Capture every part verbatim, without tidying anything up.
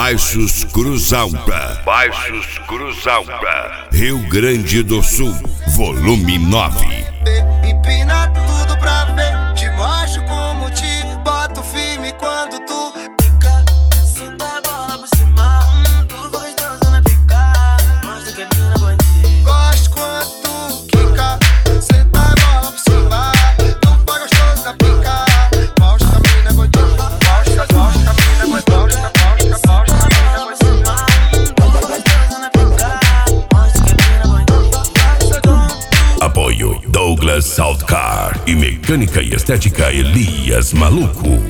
Baixos Cruz Alta. Baixos Cruz Alta. Rio Grande do Sul, volume nove. Empina tudo pra ver, te mostro como te boto firme quando tu pica. Senta a bola por cima, hum, tu gostosa na pica. Mostra que a mina bandida. Gosto quando tu quica. Senta a bola por cima, tu vai gostoso na pica. Mostra a mina bandida. Mostra, mostra a mina bandida. Mostra, mostra, mostra a mina bandida. Tu gostosa na pica. Mostra que a mina bandida. Apoio Douglas Saltcar e Mecânica e Estética Elias Maluco.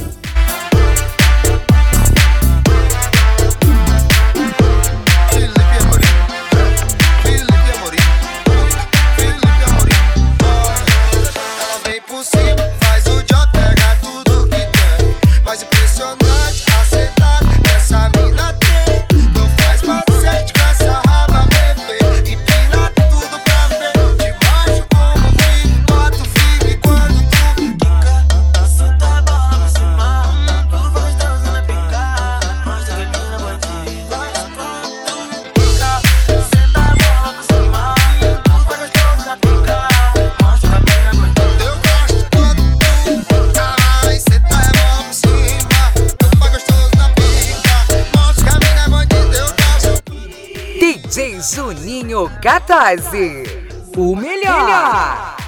D J Juninho catorze, o melhor.